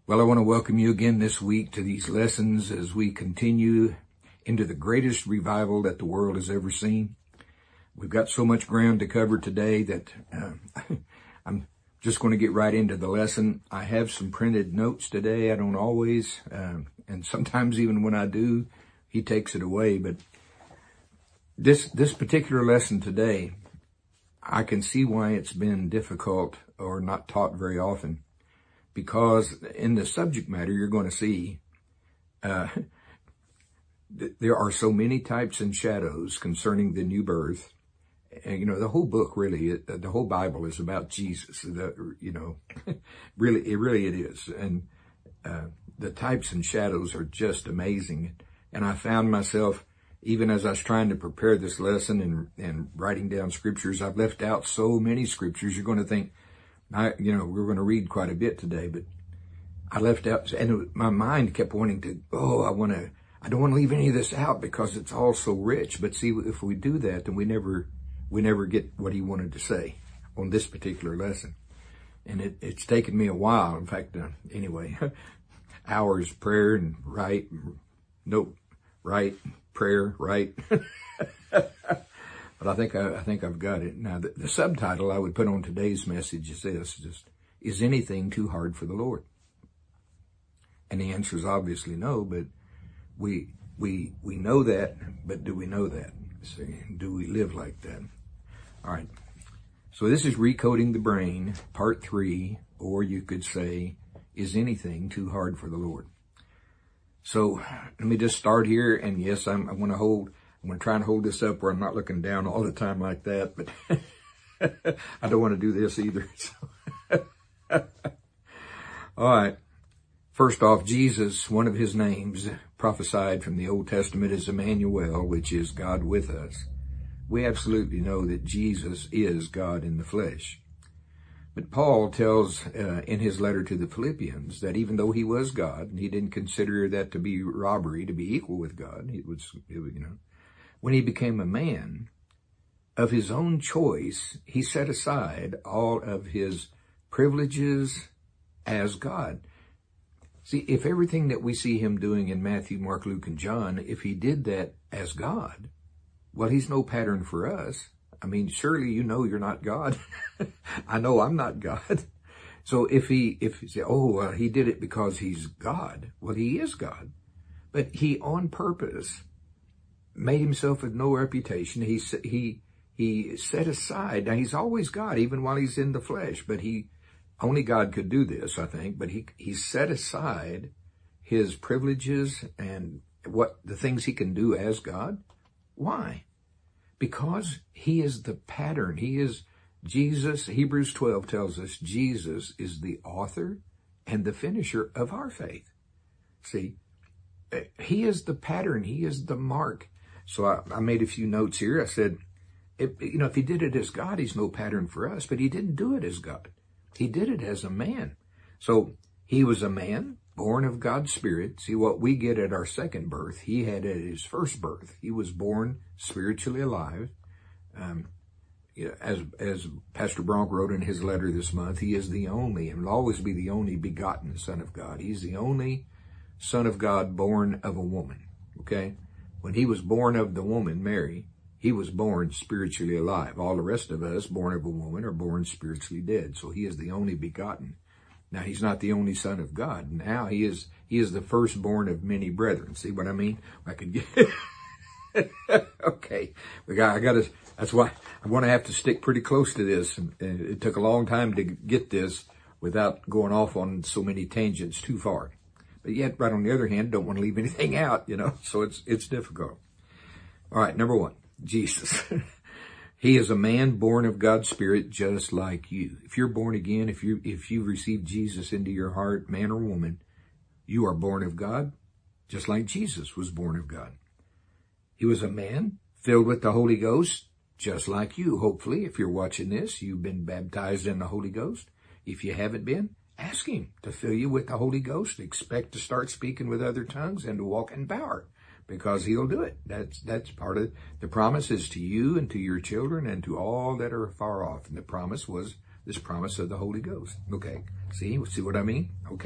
Well, I want to welcome you again this week to these lessons as we continue into the greatest revival that the world has ever seen. We've got so much ground to cover today that I'm just going to get right into the lesson. I have some printed notes today. I don't always, and sometimes even when I do, he takes it away. But this particular lesson today, I can see why it's been difficult or not taught very often. Because in the subject matter, you're going to see there are so many types and shadows concerning the new birth. And, the whole book really, the whole Bible is about Jesus. Really it is. And the types and shadows are just amazing. And I found myself, even as I was trying to prepare this lesson and writing down scriptures, I've left out so many scriptures. You're going to think, we're going to read quite a bit today, but I left out, and my mind kept wanting to, I don't want to leave any of this out because it's all so rich. But see, if we do that, then we never get what he wanted to say on this particular lesson. And it's taken me a while. In fact, anyway, hours prayer and write, prayer, write. But I think I've got it. Now, the subtitle I would put on today's message is this: is anything too hard for the Lord? And the answer is obviously no, but we know that, but do we know that? See, do we live like that? All right. So this is Recoding the Brain, part 3, or you could say, is anything too hard for the Lord? So let me just start here. And yes, I'm going to try and hold this up where I'm not looking down all the time like that, but I don't want to do this either. So. All right. First off, Jesus, one of his names prophesied from the Old Testament is Emmanuel, which is God with us. We absolutely know that Jesus is God in the flesh. But Paul tells in his letter to the Philippians that even though he was God, and he didn't consider that to be robbery to be equal with God, when he became a man of his own choice, he set aside all of his privileges as God. See, if everything that we see him doing in Matthew, Mark, Luke, and John, if he did that as God, well, he's no pattern for us. I mean, surely you're not God. I know I'm not God. So if he say, he did it because he's God. Well, he is God. But he on purpose made himself of no reputation. He set aside. Now, he's always God, even while he's in the flesh. But only God could do this, I think. But he set aside his privileges and the things he can do as God. Why? Because he is the pattern. He is Jesus. Hebrews 12 tells us Jesus is the author and the finisher of our faith. See, he is the pattern. He is the mark. So I made a few notes here. I said, if he did it as God, he's no pattern for us, but he didn't do it as God. He did it as a man. So he was a man born of God's Spirit. See, what we get at our second birth, he had at his first birth. He was born spiritually alive. As Pastor Bronk wrote in his letter this month, he is the only, and will always be the only begotten Son of God. He's the only Son of God born of a woman. Okay? When he was born of the woman, Mary, he was born spiritually alive. All the rest of us, born of a woman, are born spiritually dead. So he is the only begotten. Now, he's not the only Son of God. Now he is the firstborn of many brethren. See what I mean? I could get okay. That's why I'm going to have to stick pretty close to this. And it took a long time to get this without going off on so many tangents too far. But yet, right on the other hand, don't want to leave anything out, so it's difficult. All right, number 1, Jesus. He is a man born of God's Spirit just like you. If you're born again, if you received Jesus into your heart, man or woman, you are born of God just like Jesus was born of God. He was a man filled with the Holy Ghost just like you. Hopefully, if you're watching this, you've been baptized in the Holy Ghost. If you haven't been, ask him to fill you with the Holy Ghost. Expect to start speaking with other tongues and to walk in power, because he'll do it. That's part of the promise is to you and to your children and to all that are far off. And the promise was this promise of the Holy Ghost. Okay. See what I mean? Okay.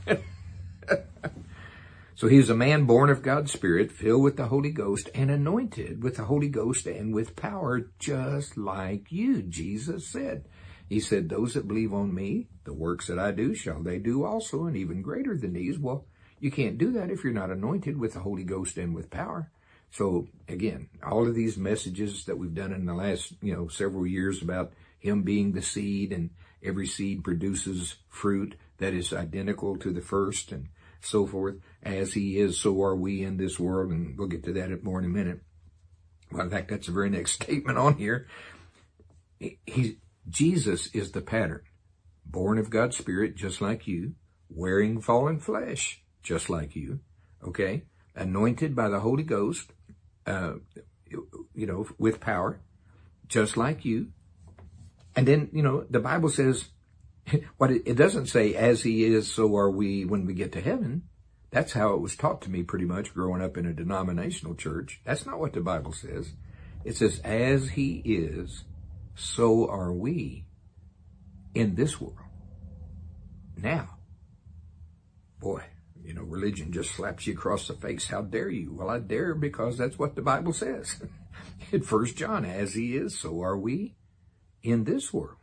So he was a man born of God's Spirit, filled with the Holy Ghost, and anointed with the Holy Ghost and with power, just like you, Jesus said. He said, those that believe on me, the works that I do shall they do also, and even greater than these. Well, you can't do that if you're not anointed with the Holy Ghost and with power. So again, all of these messages that we've done in the last, several years about him being the seed, and every seed produces fruit that is identical to the first, and so forth. As he is, so are we in this world, and we'll get to that more in a minute. Well, in fact, that's the very next statement on here. Jesus is the pattern, born of God's Spirit, just like you, wearing fallen flesh, just like you, okay? Anointed by the Holy Ghost, with power, just like you. And then, the Bible says, it doesn't say, as he is, so are we when we get to heaven. That's how it was taught to me pretty much growing up in a denominational church. That's not what the Bible says. It says, as he is, so are we in this world. Now, boy, religion just slaps you across the face. How dare you? Well, I dare because that's what the Bible says. In 1 John, as he is, so are we in this world.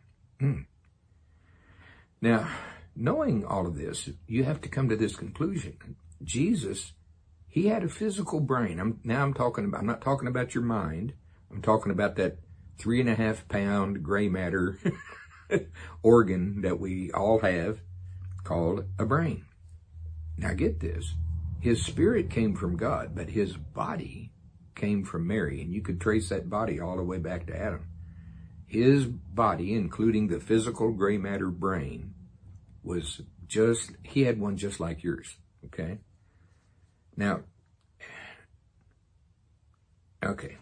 Now, knowing all of this, you have to come to this conclusion. Jesus, he had a physical brain. I'm not talking about your mind. I'm talking about that 3.5 pound gray matter organ that we all have called a brain. Now get this. His spirit came from God, but his body came from Mary. And you could trace that body all the way back to Adam. His body, including the physical gray matter brain, he had one just like yours, okay? Now, okay.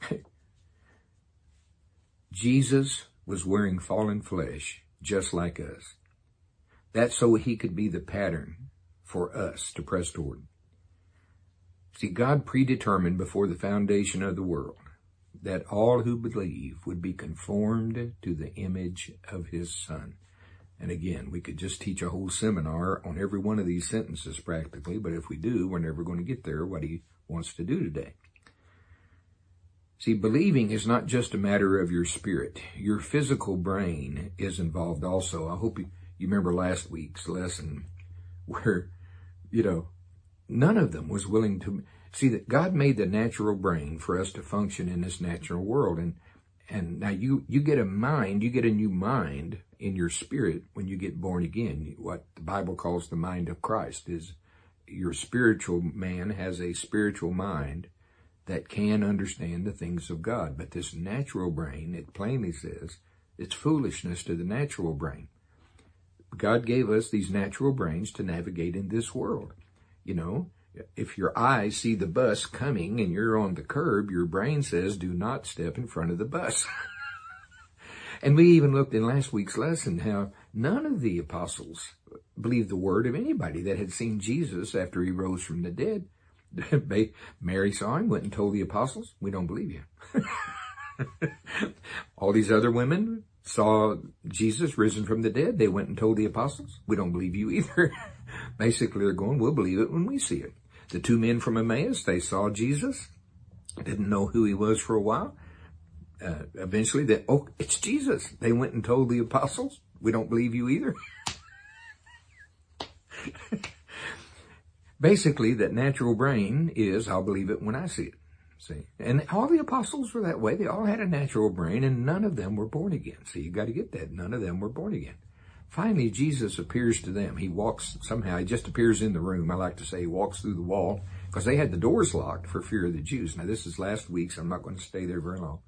Jesus was wearing fallen flesh just like us. That's so he could be the pattern for us to press toward. See, God predetermined before the foundation of the world that all who believe would be conformed to the image of his Son. And again, we could just teach a whole seminar on every one of these sentences practically, but if we do, we're never going to get there, what he wants to do today. See, believing is not just a matter of your spirit. Your physical brain is involved also. I hope you remember last week's lesson where, none of them was willing to see that God made the natural brain for us to function in this natural world. And now you get a mind, you get a new mind in your spirit when you get born again. What the Bible calls the mind of Christ is your spiritual man has a spiritual mind that can understand the things of God. But this natural brain, it plainly says, it's foolishness to the natural brain. God gave us these natural brains to navigate in this world. If your eyes see the bus coming and you're on the curb, your brain says, do not step in front of the bus. And we even looked in last week's lesson how none of the apostles believed the word of anybody that had seen Jesus after he rose from the dead. Mary saw him, went and told the apostles, we don't believe you. All these other women saw Jesus risen from the dead. They went and told the apostles, we don't believe you either. Basically, they're going, we'll believe it when we see it. The 2 men from Emmaus, they saw Jesus, didn't know who he was for a while. Eventually, it's Jesus. They went and told the apostles, we don't believe you either. Basically, that natural brain is, I'll believe it when I see it. See, and all the apostles were that way. They all had a natural brain, and none of them were born again. See, you got to get that. None of them were born again. Finally, Jesus appears to them. He just appears in the room. I like to say he walks through the wall because they had the doors locked for fear of the Jews. Now, this is last week, so I'm not going to stay there very long.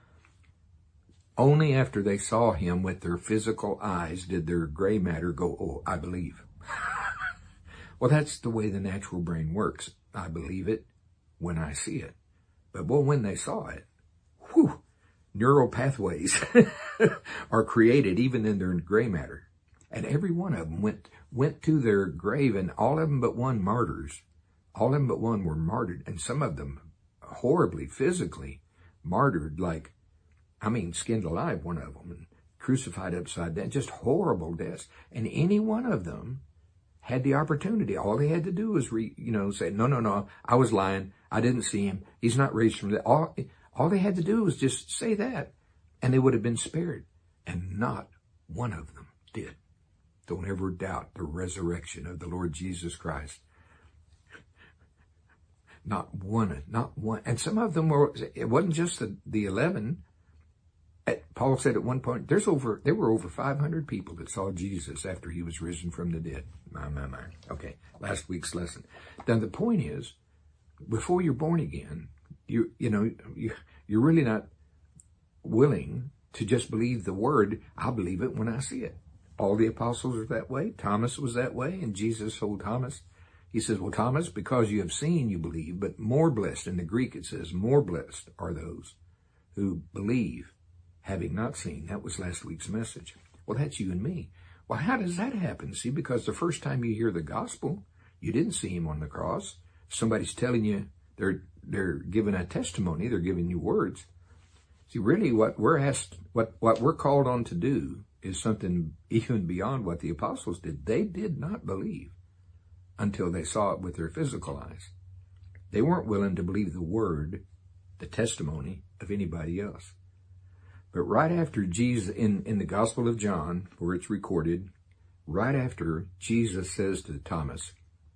Only after they saw him with their physical eyes did their gray matter go, oh, I believe. Well, that's the way the natural brain works. I believe it when I see it. But when they saw it, neural pathways are created even in their gray matter. And every one of them went to their grave, and all of them but one martyrs. All of them but one were martyred, and some of them horribly, physically martyred, skinned alive, one of them, and crucified upside down, just horrible deaths. And any one of them had the opportunity. All they had to do was say, no, I was lying. I didn't see him. He's not raised from the all they had to do was just say that, and they would have been spared. And not one of them did. Don't ever doubt the resurrection of the Lord Jesus Christ. Not one. And some of them it wasn't just the 11. Paul said at one point, there were over 500 people that saw Jesus after he was risen from the dead. My. Okay, last week's lesson. Now the point is, before you're born again, you're really not willing to just believe the word. I believe it when I see it. All the apostles are that way. Thomas was that way, and Jesus told Thomas, he says, well, Thomas, because you have seen, you believe, but more blessed, in the Greek it says, more blessed are those who believe, having not seen. That was last week's message. Well, that's you and me. Well, how does that happen? See, because the first time you hear the gospel, you didn't see him on the cross. Somebody's telling you, they're giving a testimony, they're giving you words. See, really what we're called on to do is something even beyond what the apostles did. They did not believe until they saw it with their physical eyes. They weren't willing to believe the word, the testimony of anybody else. But right after Jesus, in the Gospel of John, where it's recorded, right after Jesus says to Thomas,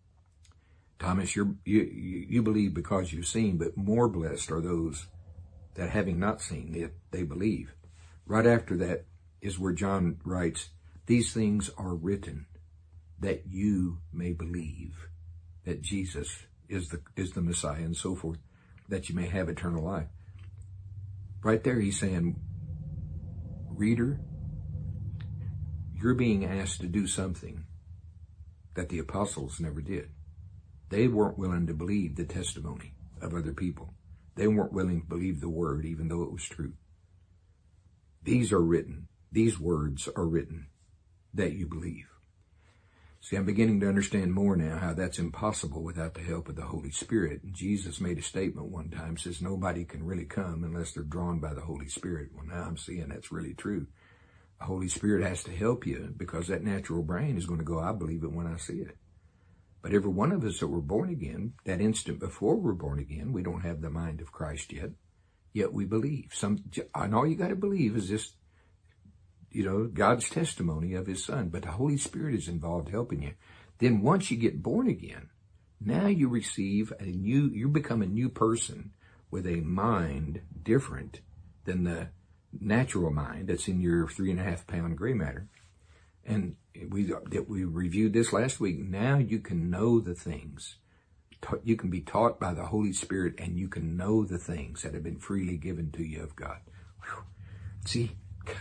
you believe because you've seen, but more blessed are those that having not seen, they believe. Right after that is where John writes, these things are written that you may believe that Jesus is the Messiah and so forth, that you may have eternal life. Right there he's saying, reader, you're being asked to do something that the apostles never did. They weren't willing to believe the testimony of other people. They weren't willing to believe the word, even though it was true. These words are written that you believe. See, I'm beginning to understand more now how that's impossible without the help of the Holy Spirit. And Jesus made a statement one time, says nobody can really come unless they're drawn by the Holy Spirit. Well, now I'm seeing that's really true. The Holy Spirit has to help you because that natural brain is going to go, I believe it when I see it. But every one of us that were born again, that instant before we're born again, we don't have the mind of Christ yet we believe. And all you got to believe is just, God's testimony of his son. But the Holy Spirit is involved helping you. Then once you get born again, now you become a new person with a mind different than the natural mind that's in your 3.5 pound gray matter. And we reviewed this last week. Now you can know the things. You can be taught by the Holy Spirit, and you can know the things that have been freely given to you of God. Whew. See,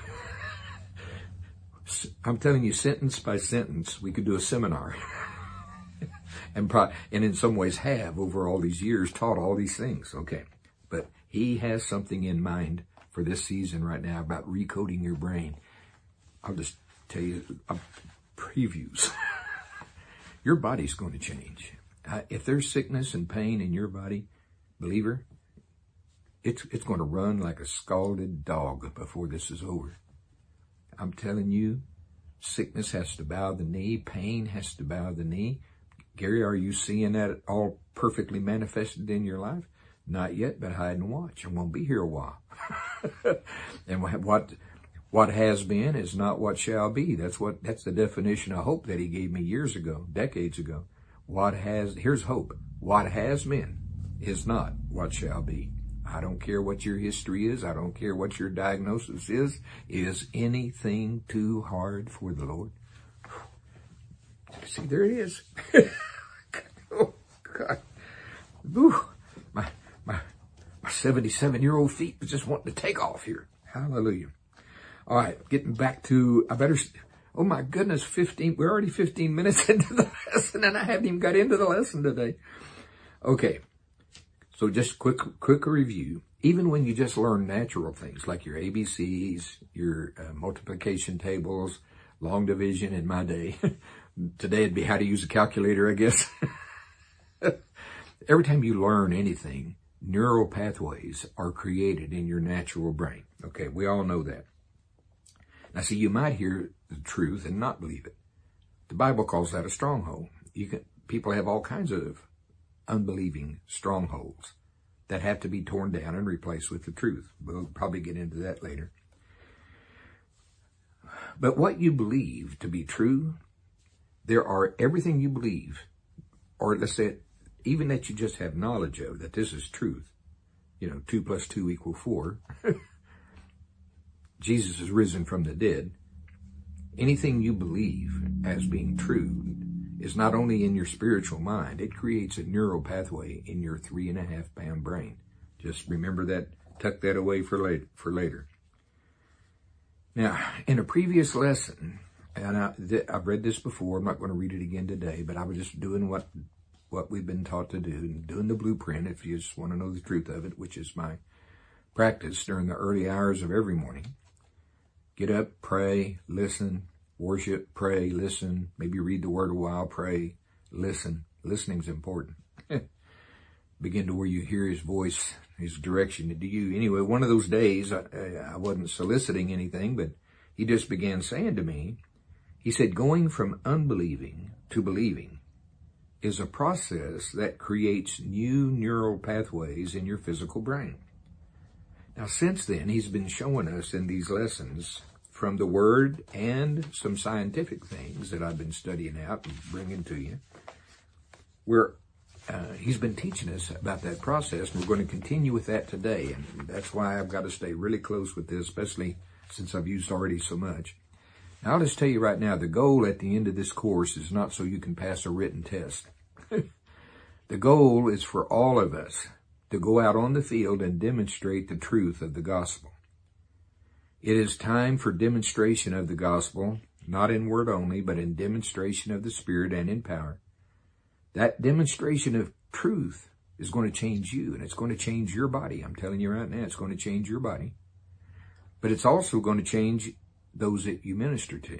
I'm telling you, sentence by sentence, we could do a seminar. and in some ways have, over all these years, taught all these things. Okay, but he has something in mind for this season right now about recoding your brain. I'll just tell you previews. Your body's going to change. If there's sickness and pain in your body, believer, it's going to run like a scalded dog before this is over. I'm telling you, sickness has to bow the knee. Pain has to bow the knee. Gary, are you seeing that all perfectly manifested in your life? Not yet, but hide and watch. I won't be here a while. And what has been is not what shall be. That's the definition of hope that he gave me years ago, decades ago. Here's hope. What has been is not what shall be. I don't care what your history is. I don't care what your diagnosis is. Is anything too hard for the Lord? See, there it is. Oh, God. Ooh, my 77-year-old feet was just wanting to take off here. Hallelujah. All right, getting back to, oh my goodness, we're already 15 minutes into the lesson, and I haven't even got into the lesson today. Okay, so just quick review. Even when you just learn natural things like your ABCs, your multiplication tables, long division in my day. Today it'd be how to use a calculator, I guess. Every time you learn anything, neural pathways are created in your natural brain. Okay, we all know that. Now, see, you might hear the truth and not believe it. The Bible calls that a stronghold. People have all kinds of unbelieving strongholds that have to be torn down and replaced with the truth. We'll probably get into that later. But what you believe to be true, everything you believe, or let's say even that you just have knowledge of, that this is truth. 2 + 2 = 4. Jesus is risen from the dead. Anything you believe as being true is not only in your spiritual mind, it creates a neural pathway in your 3.5-pound brain. Just remember that, tuck that away for later. Now, in a previous lesson, and I've read this before, I'm not going to read it again today, but I was just doing what we've been taught to do, and doing the blueprint, if you just want to know the truth of it, which is my practice during the early hours of every morning. Get up, pray, listen, worship, pray, listen, maybe read the word a while, pray, listen. Listening's important. Begin to where you hear his voice, his direction to you. Anyway, one of those days, I wasn't soliciting anything, but he just began saying to me, he said, going from unbelieving to believing is a process that creates new neural pathways in your physical brain. Now, since then, he's been showing us in these lessons from the Word and some scientific things that I've been studying out and bringing to you, where he's been teaching us about that process, and we're going to continue with that today. And that's why I've got to stay really close with this, especially since I've used already so much. Now, I'll just tell you right now, the goal at the end of this course is not so you can pass a written test. The goal is for all of us to go out on the field and demonstrate the truth of the gospel. It is time for demonstration of the gospel, not in word only, but in demonstration of the Spirit and in power. That demonstration of truth is going to change you, and it's going to change your body. I'm telling you right now, it's going to change your body. But it's also going to change those that you minister to.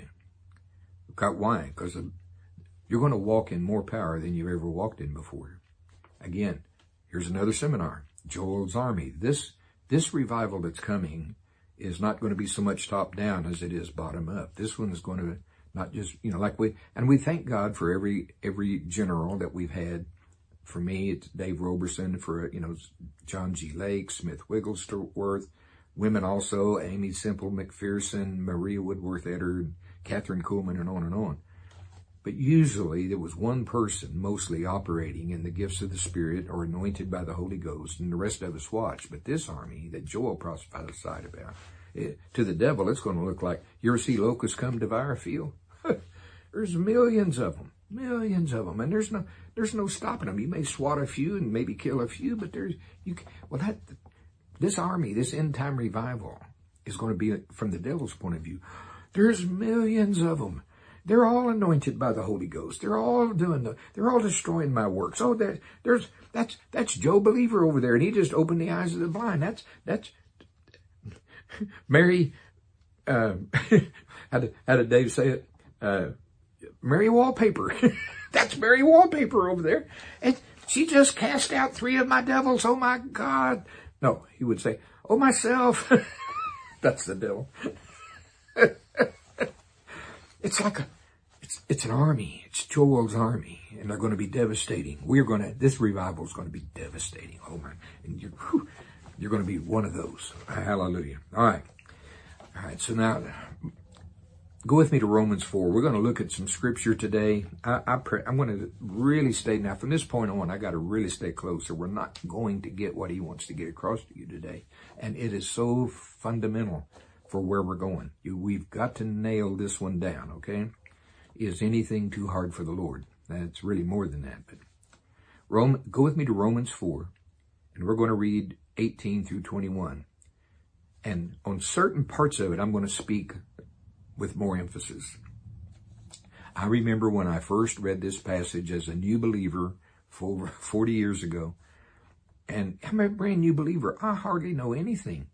Why? Because you're going to walk in more power than you've ever walked in before. Again, here's another seminar, Joel's Army. This revival that's coming is not going to be so much top down as it is bottom up. This one is going to not just, we thank God for every general that we've had. For me, it's Dave Roberson, for, John G. Lake, Smith Wigglesworth, women also, Amy Semple McPherson, Maria Woodworth Etter, Catherine Kuhlman, and on and on. But usually there was one person mostly operating in the gifts of the Spirit or anointed by the Holy Ghost, and the rest of us watched. But this army that Joel prophesied about, to the devil, it's going to look like, you ever see locusts come devour a field? There's millions of them, and there's no stopping them. You may swat a few and maybe kill a few, but this army, this end time revival is going to be, from the devil's point of view, there's millions of them. They're all anointed by the Holy Ghost. They're all destroying my works. Oh, that's Joe Believer over there, and he just opened the eyes of the blind. That's Mary. How did Dave say it? Mary Wallpaper. That's Mary Wallpaper over there, and she just cast out 3 of my devils. Oh my God! No, he would say, "Oh myself." That's the devil. It's an army. It's Joel's army, and they're going to be devastating. This revival is going to be devastating. Oh my, and you're going to be one of those. Hallelujah. All right. So now, go with me to Romans 4. We're going to look at some scripture today. I'm going to really stay, now from this point on, I got to really stay close, or we're not going to get what he wants to get across to you today. And it is so fundamental for where we're going. We've got to nail this one down, okay? Is anything too hard for the Lord? That's really more than that. But go with me to Romans 4, and we're going to read 18 through 21. And on certain parts of it, I'm going to speak with more emphasis. I remember when I first read this passage as a new believer 40 years ago, and I'm a brand new believer. I hardly know anything.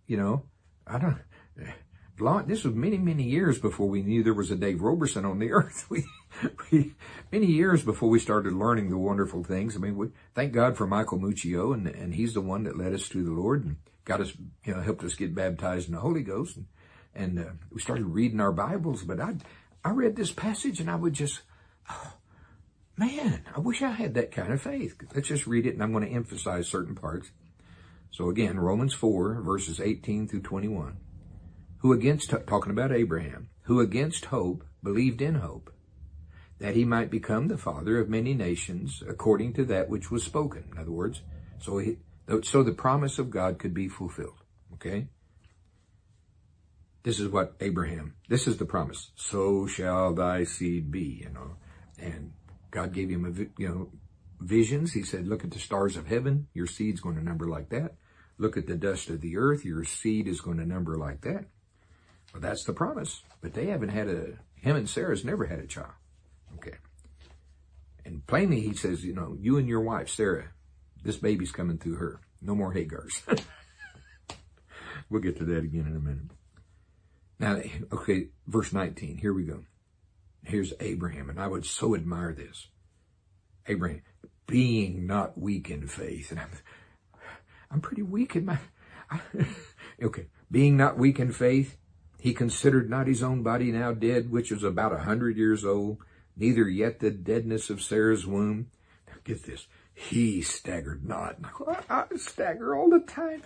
This was many, many years before we knew there was a Dave Roberson on the earth. Many years before we started learning the wonderful things. We thank God for Michael Muccio, and he's the one that led us to the Lord and got us, helped us get baptized in the Holy Ghost. And we started reading our Bibles, but I read this passage and I would just, oh, man, I wish I had that kind of faith. Let's just read it, and I'm going to emphasize certain parts. So again, Romans 4, verses 18 through 21. Who against, talking about Abraham, who against hope believed in hope, that he might become the father of many nations according to that which was spoken. In other words, so the promise of God could be fulfilled. Okay? This is what Abraham, this is the promise. So shall thy seed be, And God gave him, visions. He said, look at the stars of heaven. Your seed's going to number like that. Look at the dust of the earth. Your seed is going to number like that. Well, that's the promise. But they haven't had him and Sarah's never had a child. Okay. And plainly he says, you and your wife, Sarah, this baby's coming through her. No more Hagars. We'll get to that again in a minute. Now, okay, verse 19, here we go. Here's Abraham, and I would so admire this. Abraham, being not weak in faith. And I'm pretty weak in okay. Being not weak in faith, he considered not his own body now dead, which was about 100 years old, neither yet the deadness of Sarah's womb. Now get this. He staggered not. I stagger all the time.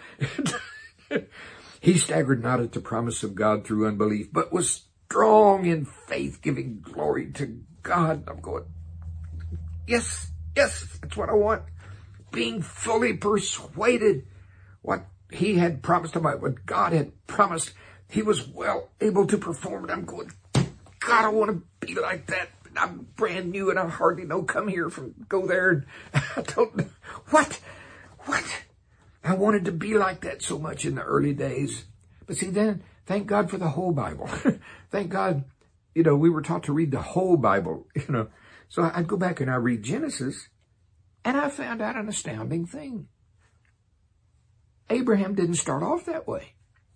He staggered not at the promise of God through unbelief, but was strong in faith, giving glory to God. I'm going, yes, that's what I want. Being fully persuaded what he had promised about, what God had promised, he was well able to perform it. I'm going, God, I want to be like that. I'm brand new and I hardly know, go there. And I don't know. What? I wanted to be like that so much in the early days. But see, then, thank God for the whole Bible. Thank God, we were taught to read the whole Bible, So I'd go back and I read Genesis, and I found out an astounding thing. Abraham didn't start off that way.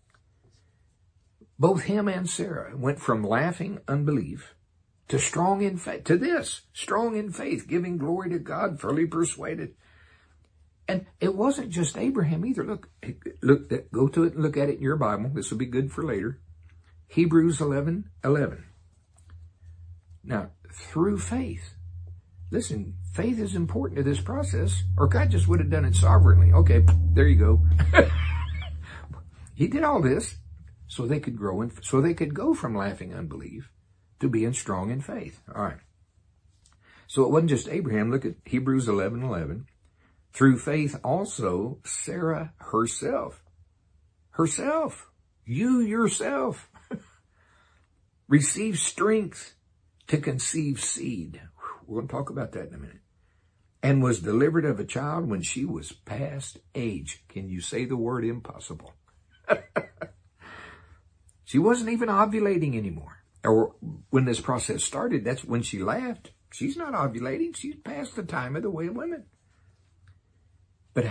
Both him and Sarah went from laughing unbelief to strong in faith, to this, strong in faith, giving glory to God, fully persuaded. And it wasn't just Abraham either. Look, go to it and look at it in your Bible. This will be good for later. Hebrews 11:11. Now, through faith. Listen, faith is important to this process, or God just would have done it sovereignly. Okay, there you go. He did all this so they could grow so they could go from laughing unbelief to being strong in faith. All right. So it wasn't just Abraham. Look at Hebrews 11:11. Through faith also, Sarah herself, you yourself, received strength to conceive seed. We're going to talk about that in a minute. And was delivered of a child when she was past age. Can you say the word impossible? She wasn't even ovulating anymore. Or when this process started, that's when she laughed. She's not ovulating. She's past the time of the way of women. But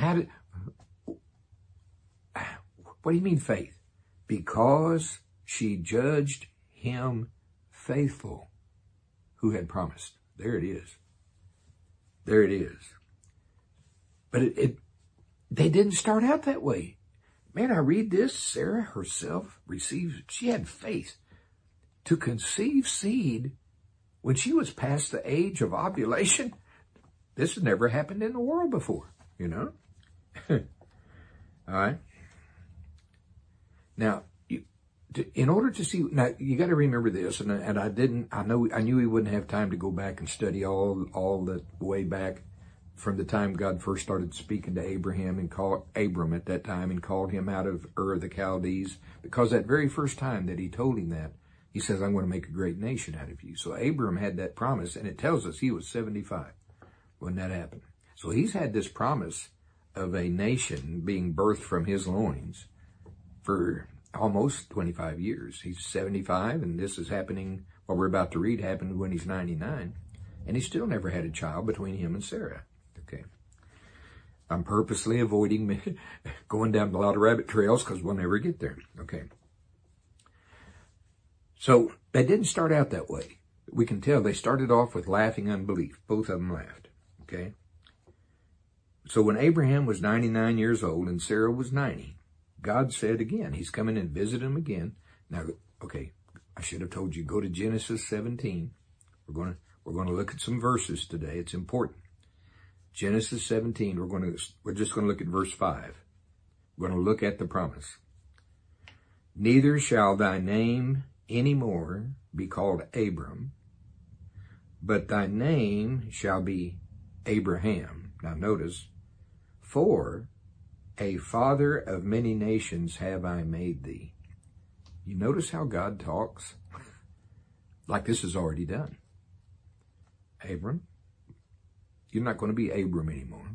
what do you mean faith? Because she judged him faithful who had promised. There it is. There it is. But they didn't start out that way. Man, I read this. Sarah herself she had faith to conceive seed when she was past the age of ovulation. This has never happened in the world before, All right. Now, in order to see, now you got to remember this, and I knew we wouldn't have time to go back and study all the way back from the time God first started speaking to Abraham and called Abram at that time and called him out of Ur of the Chaldees, because that very first time that he told him that, he says, I'm going to make a great nation out of you. So Abram had that promise, and it tells us he was 75 when that happened. So he's had this promise of a nation being birthed from his loins for almost 25 years. He's 75, and this is happening, what we're about to read happened when he's 99, and he still never had a child between him and Sarah. Okay. I'm purposely avoiding going down a lot of rabbit trails because we'll never get there. Okay. So they didn't start out that way. We can tell they started off with laughing unbelief. Both of them laughed. Okay. So when Abraham was 99 years old and Sarah was 90, God said again, he's coming and visit him again. Now, okay, I should have told you, go to Genesis 17. We're going to look at some verses today. It's important. Genesis 17, we're just going to look at verse 5. We're going to look at the promise. Neither shall thy name any more be called Abram, but thy name shall be Abraham. Now notice, for a father of many nations have I made thee. You notice how God talks? Like this is already done. Abram, you're not going to be Abram anymore.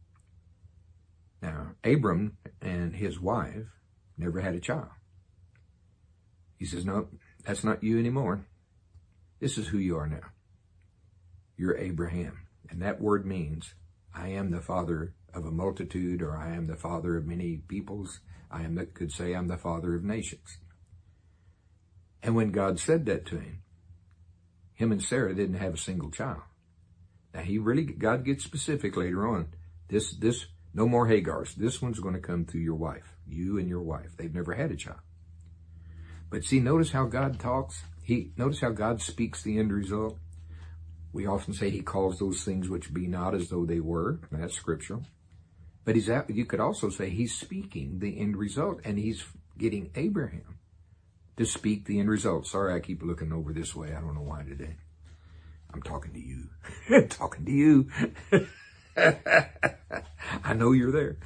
Now, Abram and his wife never had a child. He says, no, that's not you anymore. This is who you are now. You're Abraham. And that word means, I am the father of a multitude, or I am the father of many peoples. Could say I'm the father of nations. And when God said that to him and Sarah didn't have a single child. Now God gets specific later on. This, no more Hagars. This one's going to come through your wife. You and your wife. They've never had a child. But see, notice how God talks. Notice how God speaks the end result. We often say he calls those things which be not as though they were. That's scriptural. But you could also say he's speaking the end result, and he's getting Abraham to speak the end result. Sorry, I keep looking over this way. I don't know why today. I'm talking to you. I'm talking to you. I know you're there.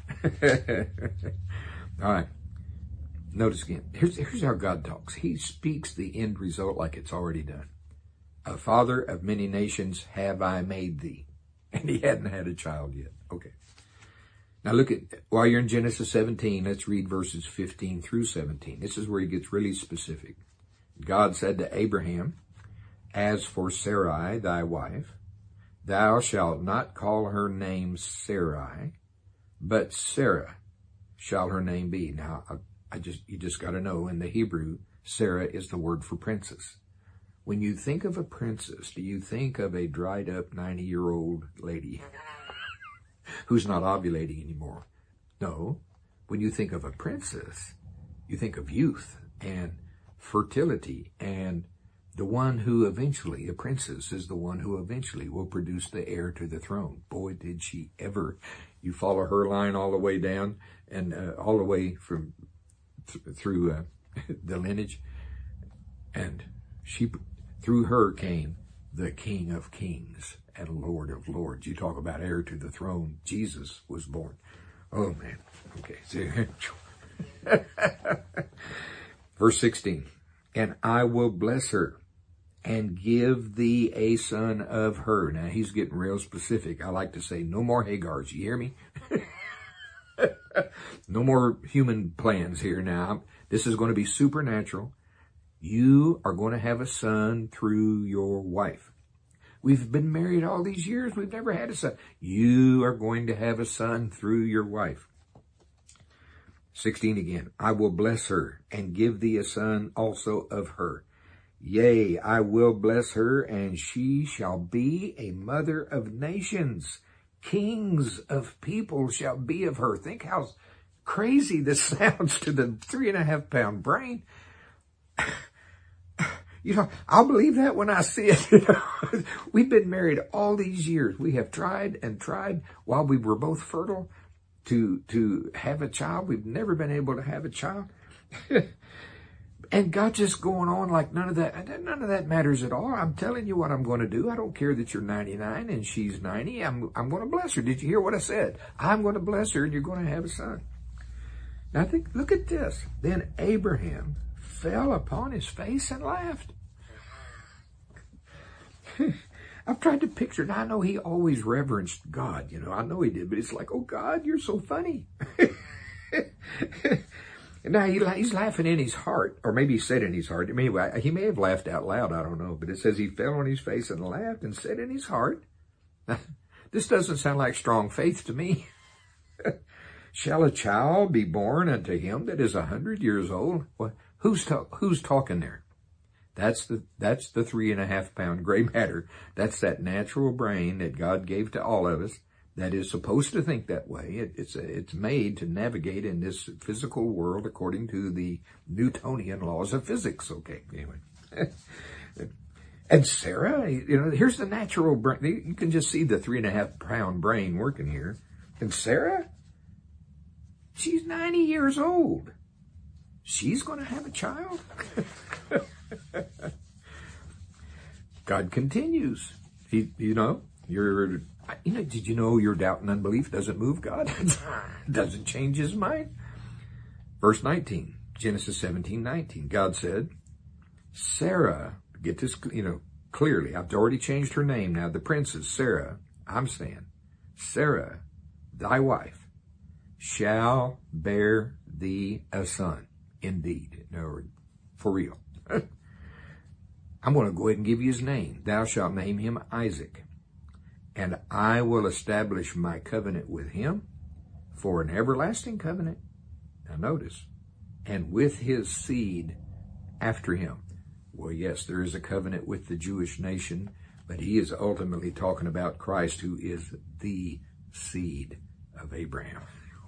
All right. Notice again. Here's how God talks. He speaks the end result like it's already done. A father of many nations have I made thee. And he hadn't had a child yet. Okay. Now look at, while you're in Genesis 17, let's read verses 15 through 17. This is where he gets really specific. God said to Abraham, as for Sarai, thy wife, thou shalt not call her name Sarai, but Sarah shall her name be. Now, you just got to know, in the Hebrew, Sarah is the word for princess. When you think of a princess, do you think of a dried up 90-year-old lady who's not ovulating anymore? No. When you think of a princess, you think of youth and fertility, and the one who eventually, a princess, is the one who eventually will produce the heir to the throne. Boy, did she ever. You follow her line all the way down, and all the way from through the lineage, and through her came the King of Kings and Lord of Lords. You talk about heir to the throne. Jesus was born. Oh, man. Okay. Verse 16. And I will bless her and give thee a son of her. Now, he's getting real specific. I like to say, no more Hagars. You hear me? No more human plans here now. This is going to be supernatural. You are going to have a son through your wife. We've been married all these years. We've never had a son. You are going to have a son through your wife. 16 again. I will bless her and give thee a son also of her. Yea, I will bless her, and she shall be a mother of nations. Kings of people shall be of her. Think how crazy this sounds to the 3.5-pound brain. You know, I'll believe that when I see it. You know, we've been married all these years. We have tried and tried while we were both fertile to have a child. We've never been able to have a child. And God just going on like none of that matters at all. I'm telling you what I'm going to do. I don't care that you're 99 and she's 90. I'm going to bless her. Did you hear what I said? I'm going to bless her and you're going to have a son. Now look at this. Then Abraham fell upon his face and laughed. I've tried to picture it. I know he always reverenced God. You know, I know he did, but it's like, oh God, you're so funny. And now he's laughing in his heart, or maybe he said in his heart. Anyway, he may have laughed out loud. I don't know. But it says he fell on his face and laughed and said in his heart, this doesn't sound like strong faith to me. Shall a child be born unto him that is 100 years old? Well, who's talking there? That's the 3.5-pound gray matter. That's that natural brain that God gave to all of us that is supposed to think that way. It's made to navigate in this physical world according to the Newtonian laws of physics. Okay, anyway. And Sarah, here's the natural brain. You can just see the 3.5-pound brain working here. And Sarah, she's 90 years old. She's going to have a child? God continues. Did you know your doubt and unbelief doesn't move God? Doesn't change his mind. Verse 19, Genesis 17:19. God said, Sarah, get this, clearly. I've already changed her name now. The princess, Sarah, I'm saying, Sarah, thy wife, shall bear thee a son. Indeed. No, for real. I'm going to go ahead and give you his name. Thou shalt name him Isaac. And I will establish my covenant with him for an everlasting covenant. Now notice, and with his seed after him. Well, yes, there is a covenant with the Jewish nation, but he is ultimately talking about Christ, who is the seed of Abraham.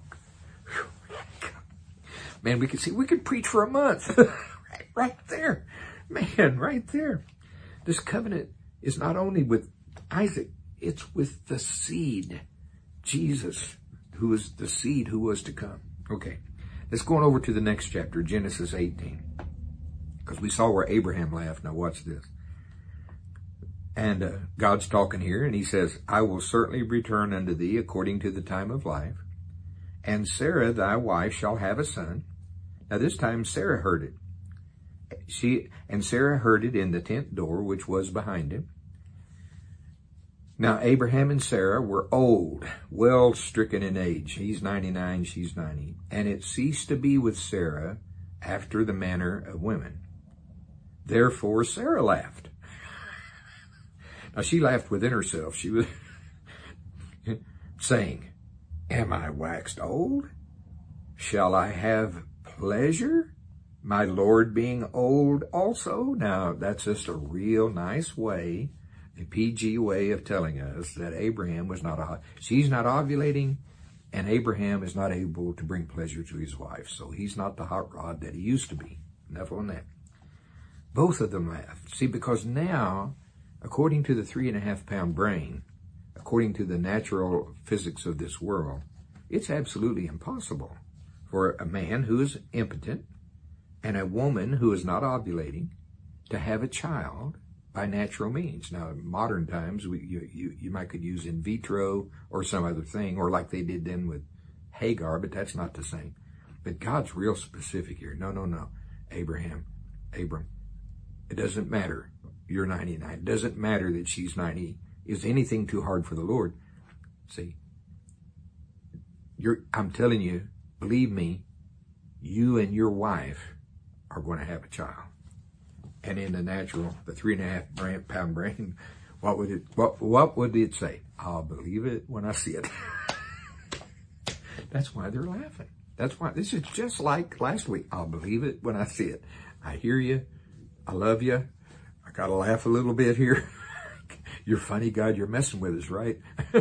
Man, we could preach for a month. right there. Man, right there. This covenant is not only with Isaac, it's with the seed. Jesus, who is the seed who was to come. Okay, let's go on over to the next chapter, Genesis 18. Because we saw where Abraham laughed. Now watch this. And God's talking here, and he says, I will certainly return unto thee according to the time of life. And Sarah, thy wife, shall have a son. Now this time Sarah heard it. Sarah heard it in the tent door, which was behind him. Now Abraham and Sarah were old, well stricken in age. He's 99, she's 90. And it ceased to be with Sarah after the manner of women. Therefore Sarah laughed. Now she laughed within herself. She was saying, Am I waxed old? Shall I have pleasure, my Lord being old also? Now that's just a real nice way, a PG way of telling us that Abraham she's not ovulating, and Abraham is not able to bring pleasure to his wife. So he's not the hot rod that he used to be. Enough on that. Both of them laughed. See, because now, according to the 3.5-pound brain, according to the natural physics of this world, it's absolutely impossible for a man who is impotent and a woman who is not ovulating to have a child by natural means. Now, in modern times, you might could use in vitro or some other thing, or like they did then with Hagar, but that's not the same. But God's real specific here. No. Abram, it doesn't matter. You're 99. It doesn't matter that she's 90. Is anything too hard for the Lord? See, I'm telling you, believe me, you and your wife are going to have a child. And in the natural, the 3.5-pound brain, what would it say? I'll believe it when I see it. That's why they're laughing. That's why this is just like last week. I'll believe it when I see it. I hear you. I love you. I got to laugh a little bit here. You're funny, God. You're messing with us, right?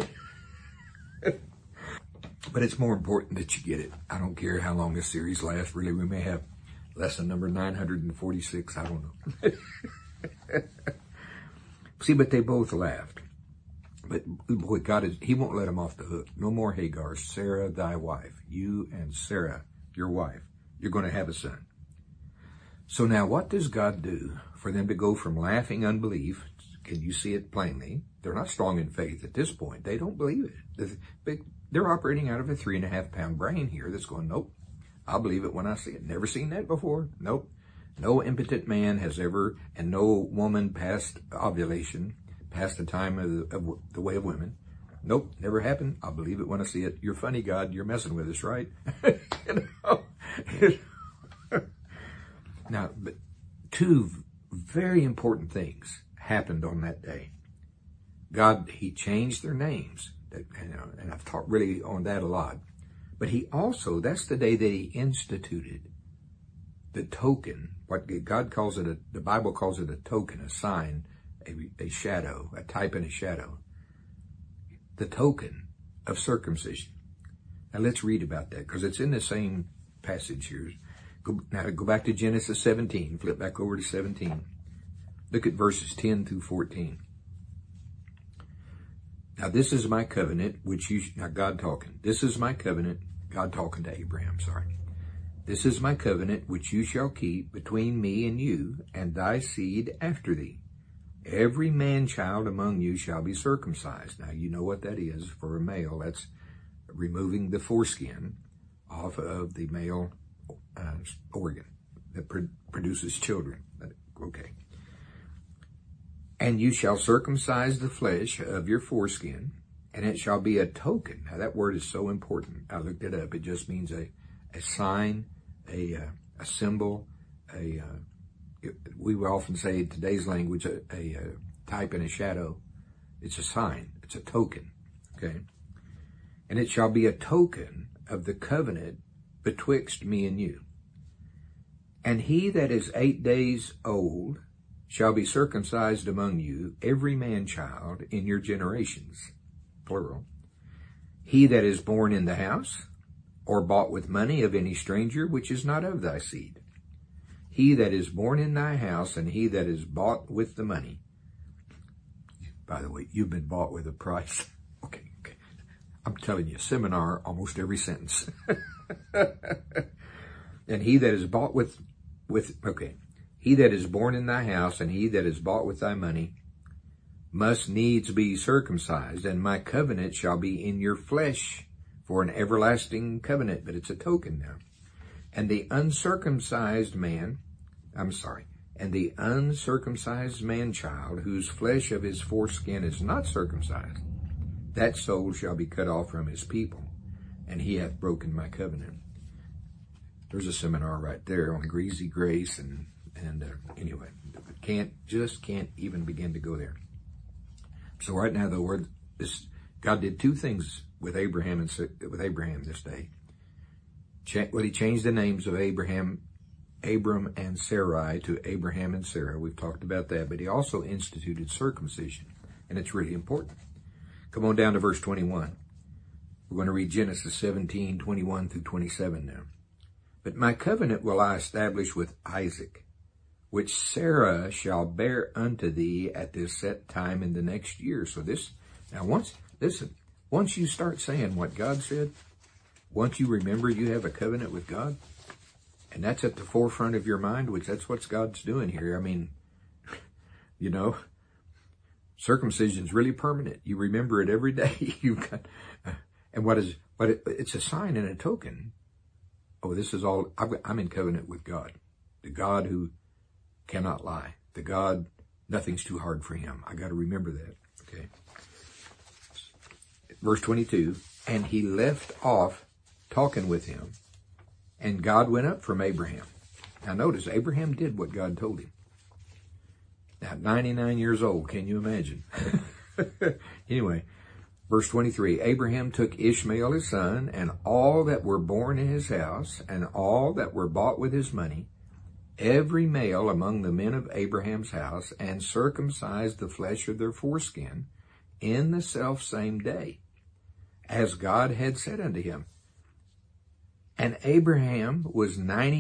But it's more important that you get it. I don't care how long this series lasts. Really, we may have lesson number 946. I don't know. See, but they both laughed. But boy, he won't let them off the hook. No more Hagar. Sarah, thy wife. You and Sarah, your wife. You're going to have a son. So now what does God do for them to go from laughing unbelief? Can you see it plainly? They're not strong in faith at this point. They don't believe it. They're operating out of a 3.5-pound brain here that's going, nope, I'll believe it when I see it. Never seen that before. Nope. No impotent man has ever, and no woman past ovulation, past the time of the way of women. Nope, never happened. I'll believe it when I see it. You're funny, God. You're messing with us, right? Now, but two very important things happened on that day. God, he changed their names. And I've taught really on that a lot. But he also, that's the day that he instituted the token, what God calls it, the Bible calls it a token, a sign, a shadow, a type and a shadow. The token of circumcision. Now let's read about that, because it's in the same passage here. Now go back to Genesis 17, flip back over to 17. Look at verses 10 through 14. Now this is my covenant, which you, now God talking. This is my covenant, God talking to Abraham, sorry. This is my covenant, which you shall keep between me and you, and thy seed after thee. Every man-child among you shall be circumcised. Now you know what that is for a male. That's removing the foreskin off of the male organ that produces children. Okay. And you shall circumcise the flesh of your foreskin, and it shall be a token. Now that word is so important. I looked it up. It just means a sign, a symbol, we would often say in today's language, a type and a shadow. It's a sign. It's a token. Okay. And it shall be a token of the covenant betwixt me and you. And he that is 8 days old shall be circumcised among you, every man-child in your generations, plural. He that is born in the house, or bought with money of any stranger, which is not of thy seed. He that is born in thy house, and he that is bought with the money. By the way, you've been bought with a price. Okay. I'm telling you, seminar, almost every sentence. And he that is bought he that is born in thy house, and he that is bought with thy money, must needs be circumcised, and my covenant shall be in your flesh for an everlasting covenant. But it's a token now. And the uncircumcised man-child, whose flesh of his foreskin is not circumcised, that soul shall be cut off from his people, and he hath broken my covenant. There's a seminar right there on greasy grace, and anyway, can't even begin to go there. So right now, God did two things with Abraham this day. He changed the names of Abram and Sarai to Abraham and Sarah. We've talked about that, but he also instituted circumcision, and it's really important. Come on down to verse 21. We're going to read Genesis 17, 21 through 27 now. But my covenant will I establish with Isaac, which Sarah shall bear unto thee at this set time in the next year. So once you start saying what God said, once you remember you have a covenant with God, and that's at the forefront of your mind, which that's what God's doing here. I mean, circumcision is really permanent. You remember it every day. It's a sign and a token. Oh, this is all, I'm in covenant with God, the God who cannot lie, the God, nothing's too hard for him. I got to remember that. Okay. Verse 22, and he left off talking with him, and God went up from Abraham. Now notice, Abraham did what God told him. Now, 99 years old, can you imagine? Anyway, verse 23, Abraham took Ishmael his son, and all that were born in his house, and all that were bought with his money, every male among the men of Abraham's house, and circumcised the flesh of their foreskin in the selfsame day, as God had said unto him. And Abram was 90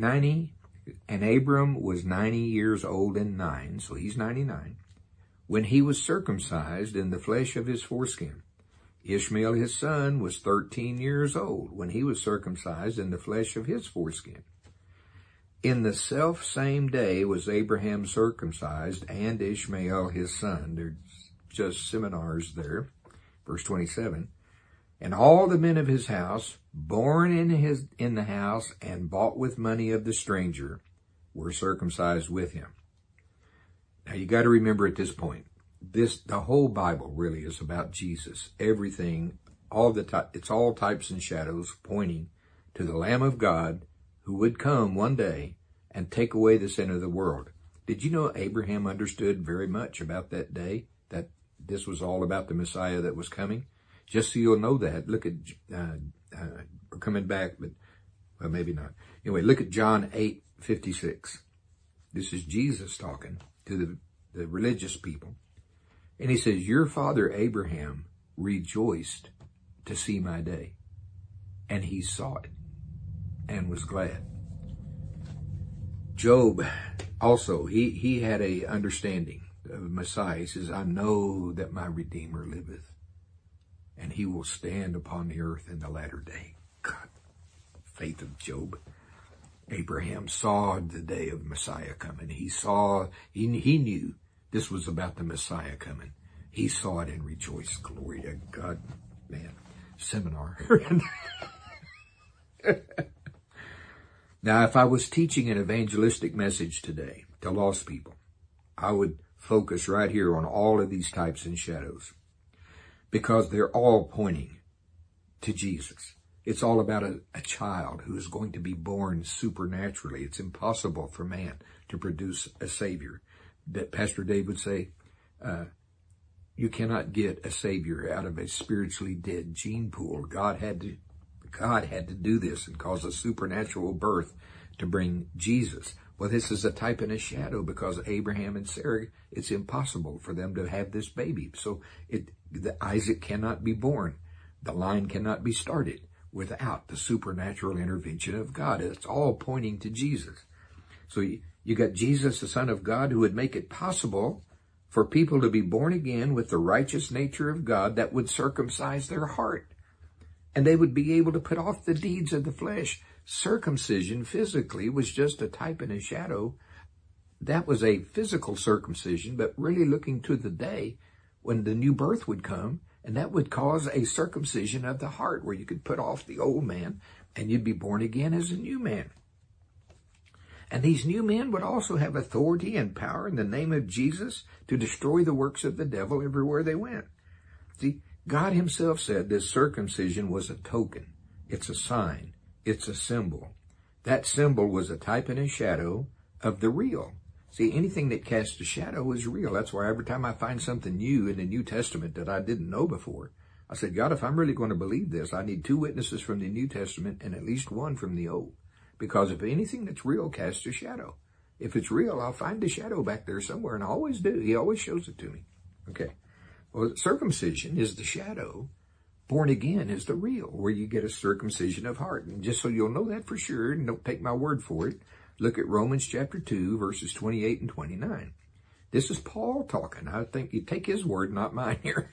years old and 9, so he's 99, when he was circumcised in the flesh of his foreskin. Ishmael his son was 13 years old when he was circumcised in the flesh of his foreskin. In the selfsame day was Abraham circumcised, and Ishmael his son. There's just seminars there. Verse 27. And all the men of his house, born in the house and bought with money of the stranger, were circumcised with him. Now you got to remember at this point, the whole Bible really is about Jesus. Everything, it's all types and shadows pointing to the Lamb of God who would come one day and take away the sin of the world. Did you know Abraham understood very much about that day, that this was all about the Messiah that was coming? Just so you'll know that, look at, we're coming back, but, well, maybe not. Anyway, look at John 8:56. This is Jesus talking to the religious people. And he says, your father Abraham rejoiced to see my day, and he saw it and was glad. Job Also, he had a understanding of Messiah. He says, I know that my Redeemer liveth, and he will stand upon the earth in the latter day. God, faith of Job. Abraham saw the day of Messiah coming. He knew this was about the Messiah coming. He saw it and rejoiced. Glory to God. Man, seminar. Now, if I was teaching an evangelistic message today to lost people, I would focus right here on all of these types and shadows, because they're all pointing to Jesus. It's all about a child who is going to be born supernaturally. It's impossible for man to produce a Savior. That Pastor Dave would say, you cannot get a Savior out of a spiritually dead gene pool. God had to do this and cause a supernatural birth to bring Jesus. Well, this is a type and a shadow, because Abraham and Sarah, it's impossible for them to have this baby. So Isaac cannot be born. The line cannot be started without the supernatural intervention of God. It's all pointing to Jesus. So you got Jesus, the Son of God, who would make it possible for people to be born again with the righteous nature of God that would circumcise their heart. And they would be able to put off the deeds of the flesh. Circumcision physically was just a type and a shadow. That was a physical circumcision, but really looking to the day when the new birth would come, and that would cause a circumcision of the heart where you could put off the old man and you'd be born again as a new man. And these new men would also have authority and power in the name of Jesus to destroy the works of the devil everywhere they went. See, God himself said this circumcision was a token. It's a sign. It's a symbol. That symbol was a type and a shadow of the real. See, anything that casts a shadow is real. That's why every time I find something new in the New Testament that I didn't know before, I said, God, if I'm really going to believe this, I need 2 witnesses from the New Testament and at least 1 from the Old. Because if anything that's real casts a shadow, if it's real, I'll find the shadow back there somewhere, and I always do. He always shows it to me. Okay. Well, circumcision is the shadow. Born again is the real, where you get a circumcision of heart. And just so you'll know that for sure, and don't take my word for it, look at Romans chapter 2, verses 28 and 29. This is Paul talking. I think you take his word, not mine here.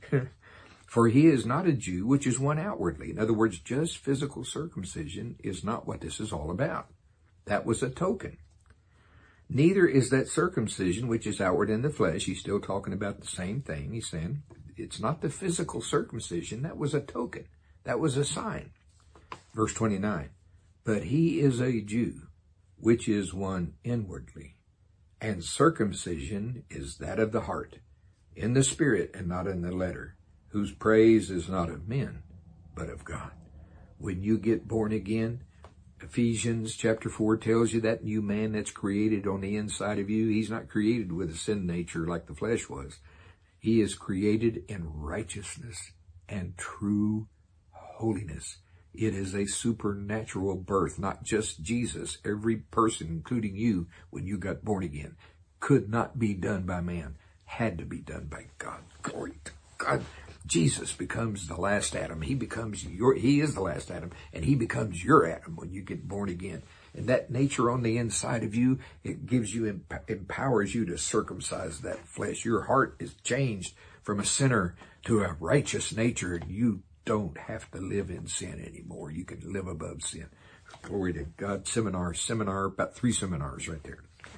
For he is not a Jew, which is one outwardly. In other words, just physical circumcision is not what this is all about. That was a token. Neither is that circumcision which is outward in the flesh. He's still talking about the same thing. He's saying it's not the physical circumcision. That was a token. That was a sign. Verse 29. But he is a Jew, which is one inwardly. And circumcision is that of the heart, in the spirit and not in the letter, whose praise is not of men, but of God. When you get born again, Ephesians chapter 4 tells you that new man that's created on the inside of you, he's not created with a sin nature like the flesh was. He is created in righteousness and true holiness. It is a supernatural birth, not just Jesus. Every person, including you, when you got born again, could not be done by man, had to be done by God. Glory to God. Jesus becomes the last Adam. He is the last Adam, and he becomes your Adam when you get born again. And that nature on the inside of you, it gives you, empowers you to circumcise that flesh. Your heart is changed from a sinner to a righteous nature, and you don't have to live in sin anymore. You can live above sin. Glory to God. Seminar, about 3 seminars right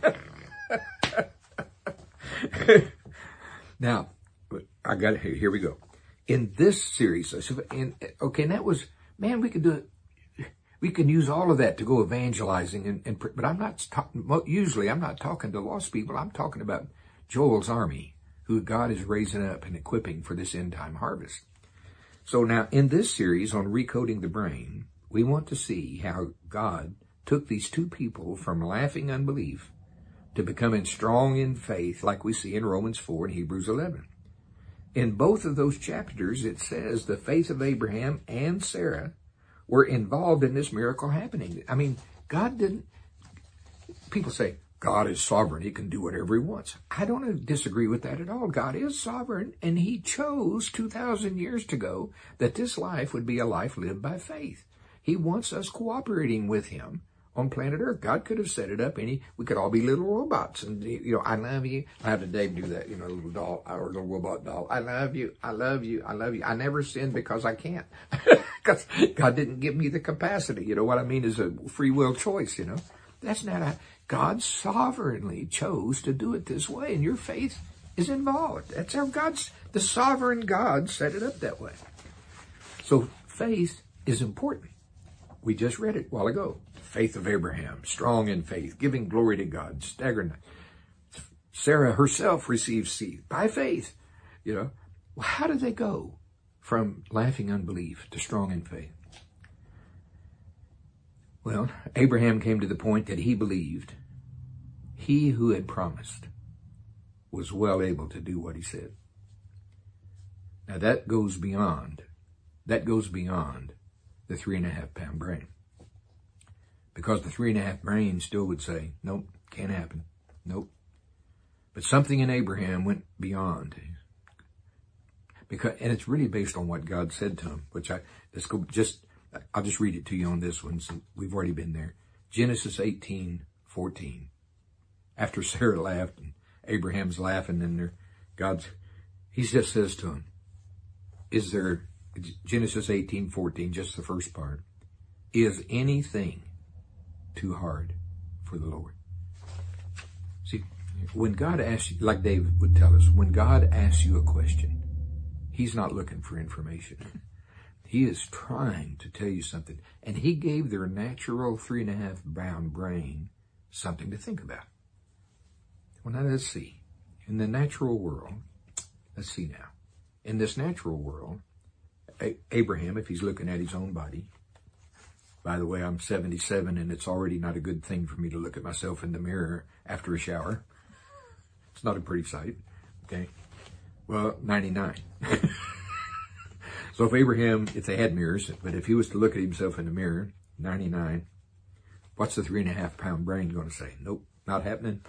there. Now, I got it. Here we go. In this series, and that was, man, we could do it. We can use all of that to go evangelizing, but I'm not usually I'm not talking to lost people. I'm talking about Joel's army, who God is raising up and equipping for this end time harvest. So now in this series on recoding the brain, we want to see how God took these 2 people from laughing unbelief to becoming strong in faith, like we see in Romans 4 and Hebrews 11. In both of those chapters, it says the faith of Abraham and Sarah were involved in this miracle happening. I mean, God didn't, people say, God is sovereign. He can do whatever he wants. I don't disagree with that at all. God is sovereign, and he chose 2,000 years ago that this life would be a life lived by faith. He wants us cooperating with him on planet Earth. God could have set it up we could all be little robots. And, I love you. I have to Dave do that, a little doll or a little robot doll. I love you. I love you. I love you. I never sin because I can't. Because God didn't give me the capacity. What I mean is a free will choice, That's not God sovereignly chose to do it this way, and your faith is involved. That's how the sovereign God set it up that way. So faith is important. We just read it a while ago. Faith of Abraham, strong in faith, giving glory to God, staggering. Sarah herself received seed by faith. Well, how did they go from laughing unbelief to strong in faith? Well, Abraham came to the point that he believed he who had promised was well able to do what he said. Now that goes beyond the 3.5 pound brain. Because the 3.5 brain still would say, nope, can't happen. Nope. But something in Abraham went beyond. And it's really based on what God said to him, which I'll just read it to you on this one, since we've already been there. Genesis 18:14. After Sarah laughed and Abraham's laughing, and he just says to him, Genesis 18:14, just the first part, is anything too hard for the Lord? See, when God asks you, like David would tell us, when God asks you a question, he's not looking for information. He is trying to tell you something. And he gave their natural 3.5 pound brain something to think about. Well, now let's see. In the natural world, let's see now. In this natural world, Abraham, if he's looking at his own body, by the way, I'm 77 and it's already not a good thing for me to look at myself in the mirror after a shower. It's not a pretty sight, okay? Well, 99. So if they had mirrors, but if he was to look at himself in the mirror, 99, what's the 3.5 pound brain going to say? Nope, not happening.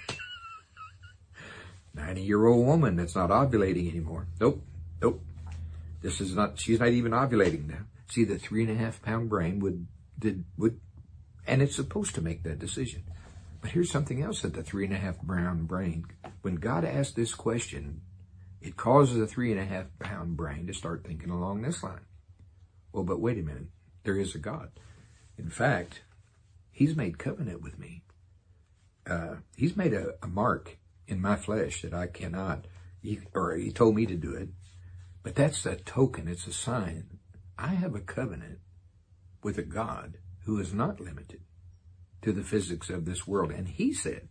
90-year-old woman that's not ovulating anymore. Nope. She's not even ovulating now. See, the 3.5 pound brain would, and it's supposed to make that decision. But here's something else that the 3.5 pound brain, when God asked this question, it causes a 3.5 pound brain to start thinking along this line. Well, but wait a minute. There is a God. In fact, he's made covenant with me. He's made a mark in my flesh that I cannot, he told me to do it. But that's a token. It's a sign. I have a covenant with a God who is not limited to the physics of this world. And he said,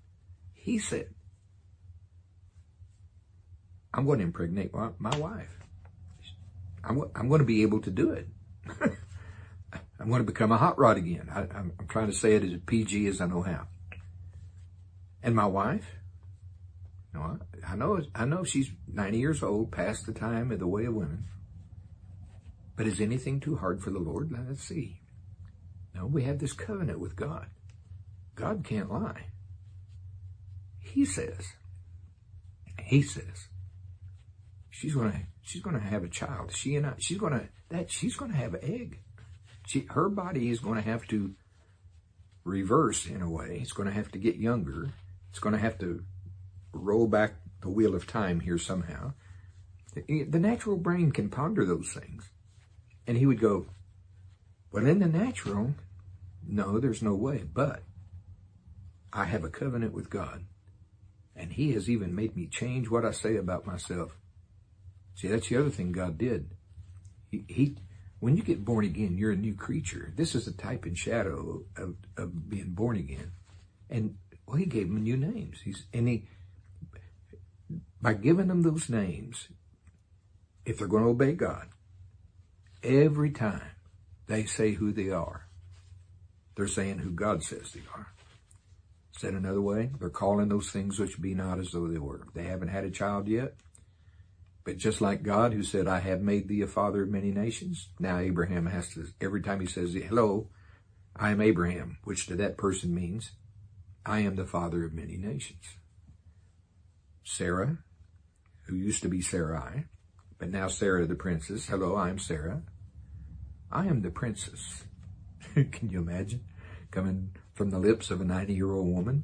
I'm going to impregnate my wife. I'm going to be able to do it. I'm going to become a hot rod again. I'm trying to say it as PG as I know how. And my wife, I know she's 90 years old, past the time of the way of women. But is anything too hard for the Lord? Let's see. No, we have this covenant with God. God can't lie. He says, she's going to have a child. She's going to have an egg. Her body is going to have to reverse in a way. It's going to have to get younger. It's going to have to roll back the wheel of time here somehow. The natural brain can ponder those things. And he would go, well, in the natural, no, there's no way. But I have a covenant with God. And he has even made me change what I say about myself. See, that's the other thing God did. When you get born again, you're a new creature. This is a type and shadow of being born again. And well, he gave them new names. By giving them those names, if they're going to obey God, every time they say who they are, they're saying who God says they are. Said another way, they're calling those things which be not as though they were. They haven't had a child yet. But just like God, who said, I have made thee a father of many nations, now Abraham has to, every time he says, hello, I am Abraham, which to that person means, I am the father of many nations. Sarah, who used to be Sarai, but now Sarah the princess, hello, I am Sarah. I am the princess. Can you imagine? Coming from the lips of a 90-year-old woman,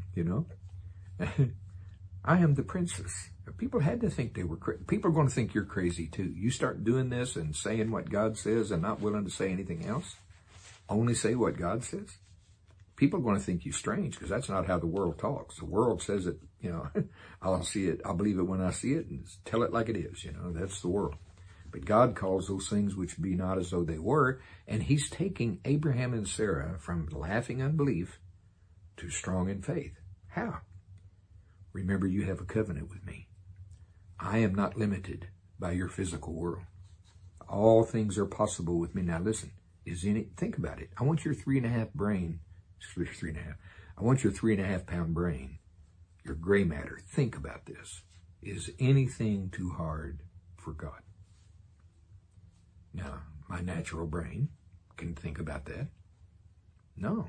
I am the princess. People had to think they were crazy. People are going to think you're crazy too. You start doing this and saying what God says and not willing to say anything else, only say what God says. People are going to think you strange because that's not how the world talks. The world says it, I'll see it. I'll believe it when I see it and tell it like it is. That's the world. But God calls those things which be not as though they were. And he's taking Abraham and Sarah from laughing unbelief to strong in faith. How? Remember, you have a covenant with me. I am not limited by your physical world. All things are possible with me. Now listen, think about it. I want your 3.5 brain, 3.5. I want your 3.5 pound brain, your gray matter. Think about this. Is anything too hard for God? Now, my natural brain can think about that. No.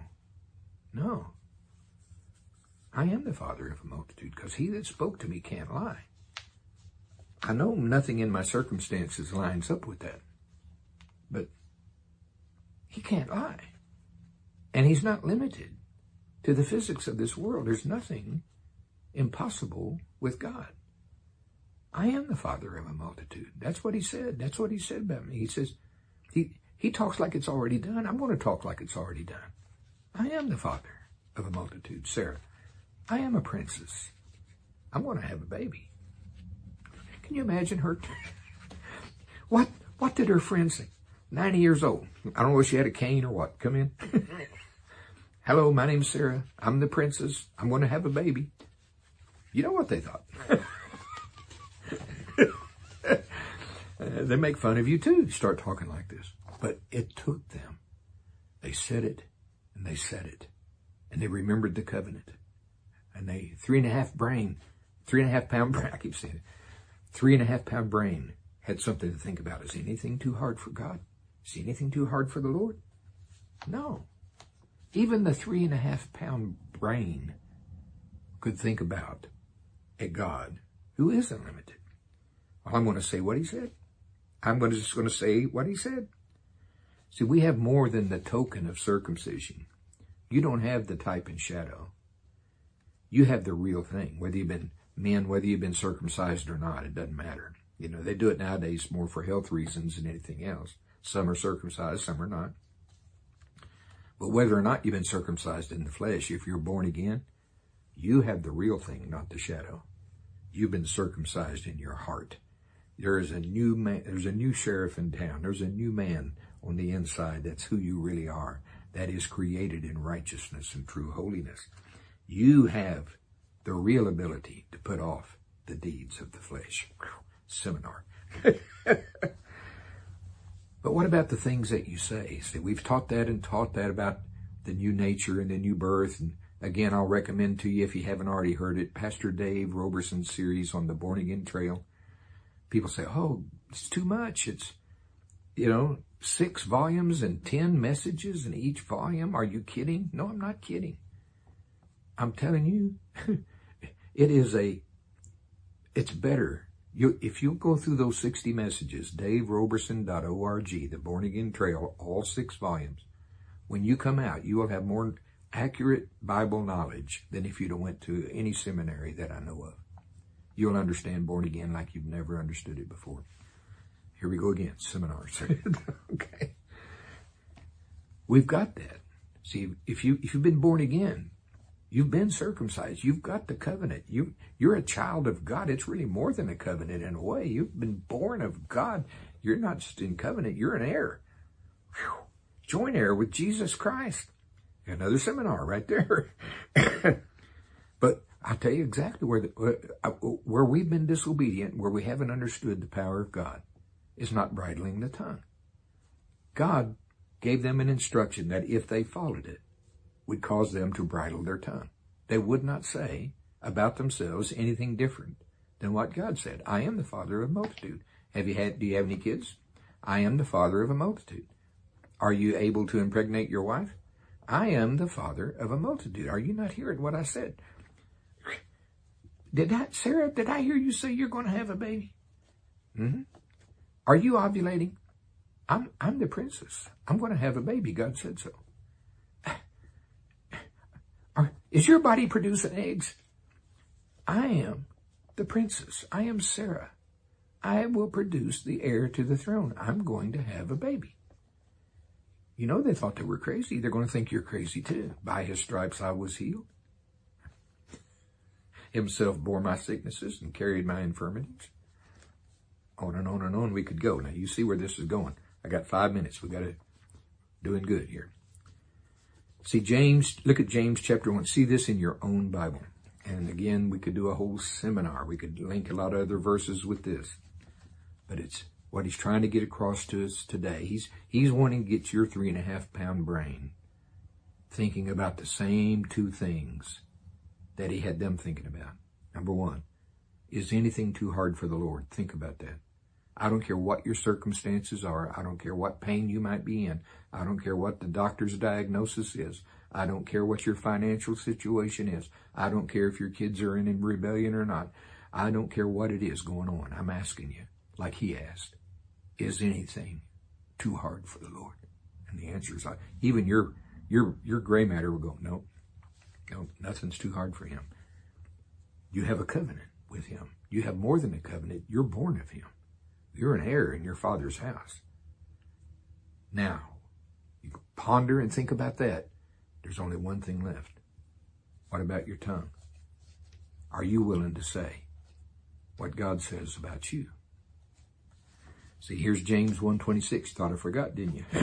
I am the father of a multitude, because he that spoke to me can't lie. I know nothing in my circumstances lines up with that, but he can't lie. And he's not limited to the physics of this world. There's nothing impossible with God. I am the father of a multitude. That's what he said. That's what he said about me. He says, he talks like it's already done. I'm going to talk like it's already done. I am the father of a multitude. Sarah, I am a princess. I'm going to have a baby. Can you imagine her? What did her friend say? 90 years old. I don't know if she had a cane or what. Come in. Hello, my name's Sarah. I'm the princess. I'm going to have a baby. You know what they thought? They make fun of you too. You start talking like this. But it took them. They said it and they said it. And they remembered the covenant. And they, 3.5 pound brain, I keep saying it, 3.5 pound brain had something to think about. Is anything too hard for God? Is anything too hard for the Lord? No. Even the 3.5 pound brain could think about a God who is unlimited. Well, I'm going to say what he said. I'm just going to say what he said. See, we have more than the token of circumcision. You don't have the type and shadow. You have the real thing. Whether you've been circumcised or not, it doesn't matter. They do it nowadays more for health reasons than anything else. Some are circumcised, some are not. But whether or not you've been circumcised in the flesh, if you're born again, you have the real thing, not the shadow. You've been circumcised in your heart. There is a new man, there's a new sheriff in town. There's a new man on the inside. That's who you really are. That is created in righteousness and true holiness. You have the real ability to put off the deeds of the flesh. Seminar. But what about the things that you say? See, we've taught that about the new nature and the new birth. And again, I'll recommend to you, if you haven't already heard it, Pastor Dave Roberson's series on the Born Again Trail. People say, oh, it's too much. It's, 6 volumes and 10 messages in each volume. Are you kidding? No, I'm not kidding. I'm telling you, it's better. If you go through those 60 messages, daveroberson.org, the Born Again Trail, all 6 volumes, when you come out, you will have more accurate Bible knowledge than if you'd have went to any seminary that I know of. You'll understand born again like you've never understood it before. Here we go again, seminars. Okay. We've got that. See, if you've been born again, you've been circumcised. You've got the covenant. You're a child of God. It's really more than a covenant in a way. You've been born of God. You're not just in covenant. You're an heir. Whew. Joint heir with Jesus Christ. Another seminar right there. But I'll tell you exactly where we've been disobedient, where we haven't understood the power of God, is not bridling the tongue. God gave them an instruction that if they followed it, would cause them to bridle their tongue. They would not say about themselves anything different than what God said. I am the father of a multitude. Do you have any kids? I am the father of a multitude. Are you able to impregnate your wife? I am the father of a multitude. Are you not hearing what I said? Sarah, did I hear you say you're going to have a baby? Mm-hmm. Are you ovulating? I'm the princess. I'm going to have a baby. God said so. Is your body producing eggs? I am the princess. I am Sarah. I will produce the heir to the throne. I'm going to have a baby. You know, they thought they were crazy. They're going to think you're crazy too. By his stripes I was healed. Himself bore my sicknesses and carried my infirmities. On and on and on we could go. Now you see where this is going. I got 5 minutes. We got to doing good here. See James, look at James chapter 1. See this in your own Bible. And again, we could do a whole seminar. We could link a lot of other verses with this. But it's what he's trying to get across to us today. He's wanting to get your 3.5-pound brain thinking about the same two things that he had them thinking about. Number one, is anything too hard for the Lord? Think about that. I don't care what your circumstances are. I don't care what pain you might be in. I don't care what the doctor's diagnosis is. I don't care what your financial situation is. I don't care if your kids are in rebellion or not. I don't care what it is going on. I'm asking you, like he asked, is anything too hard for the Lord? And the answer is, even your gray matter will go, no, nothing's too hard for him. You have a covenant with him. You have more than a covenant. You're born of him. You're an heir in your Father's house. Now, you ponder and think about that. There's only one thing left. What about your tongue? Are you willing to say what God says about you? See, here's James 1:26. Thought I forgot, didn't you?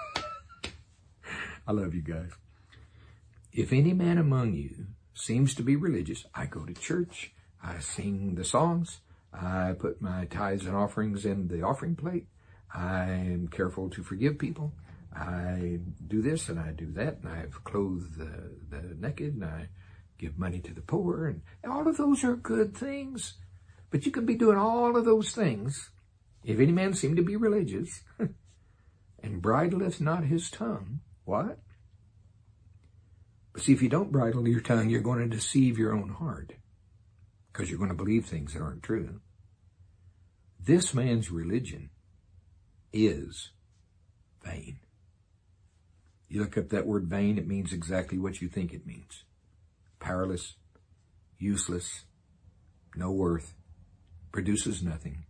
I love you guys. If any man among you seems to be religious, I go to church, I sing the songs, I put my tithes and offerings in the offering plate, I am careful to forgive people, I do this and I do that, and I clothe the naked, and I give money to the poor, and all of those are good things. But you can be doing all of those things. If any man seem to be religious, and bridleth not his tongue, what? But see, if you don't bridle your tongue, you're going to deceive your own heart, because you're going to believe things that aren't true. This man's religion is vain. You look up that word vain, it means exactly what you think it means. Powerless, useless, no worth, produces nothing.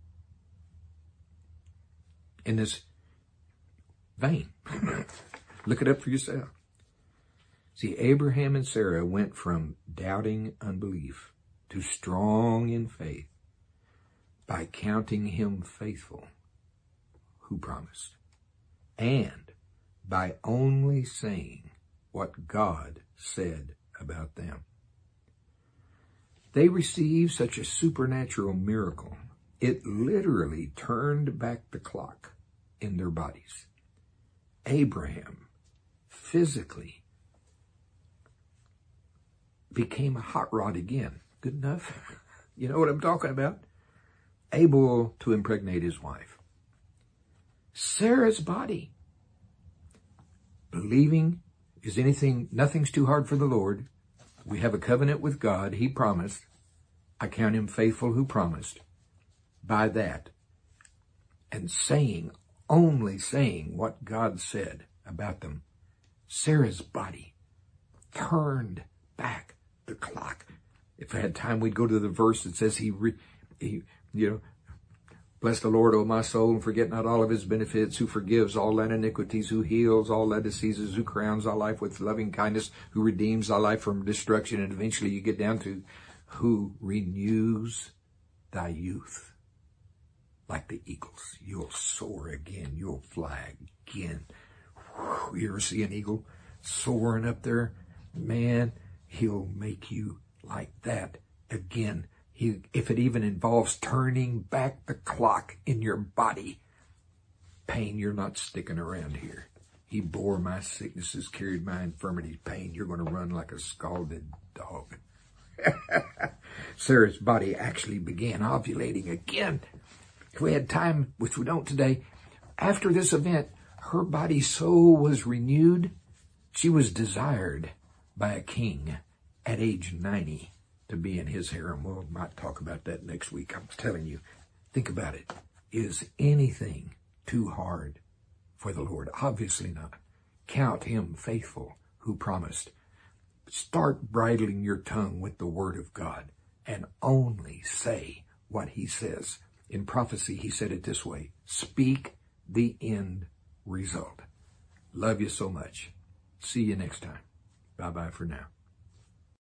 In this vain. Look it up for yourself. See, Abraham and Sarah went from doubting unbelief to strong in faith by counting him faithful who promised, and by only saying what God said about them. They received such a supernatural miracle, it literally turned back the clock in their bodies. Abraham physically became a hot rod again. Good enough? You know what I'm talking about? Able to impregnate his wife. Sarah's body, believing nothing's too hard for the Lord. We have a covenant with God. He promised. I count him faithful who promised. By that, and only saying what God said about them, Sarah's body turned back the clock. If I had time, we'd go to the verse that says bless the Lord, O my soul, and forget not all of his benefits, who forgives all thine iniquities, who heals all thy diseases, who crowns thy life with loving kindness, who redeems thy life from destruction. And eventually you get down to who renews thy youth. Like the eagles, you'll soar again, you'll fly again. You ever see an eagle soaring up there? Man, he'll make you like that again. If it even involves turning back the clock in your body. Pain, you're not sticking around here. He bore my sicknesses, carried my infirmities. Pain, you're going to run like a scalded dog. Sarah's body actually began ovulating again. If we had time, which we don't today, after this event, her body's soul was renewed. She was desired by a king at age 90 to be in his harem. We might talk about that next week. I'm telling you, think about it. Is anything too hard for the Lord? Obviously not. Count him faithful who promised. Start bridling your tongue with the Word of God and only say what He says. In prophecy, He said it this way: speak the end result. Love you so much. See you next time. Bye-bye for now.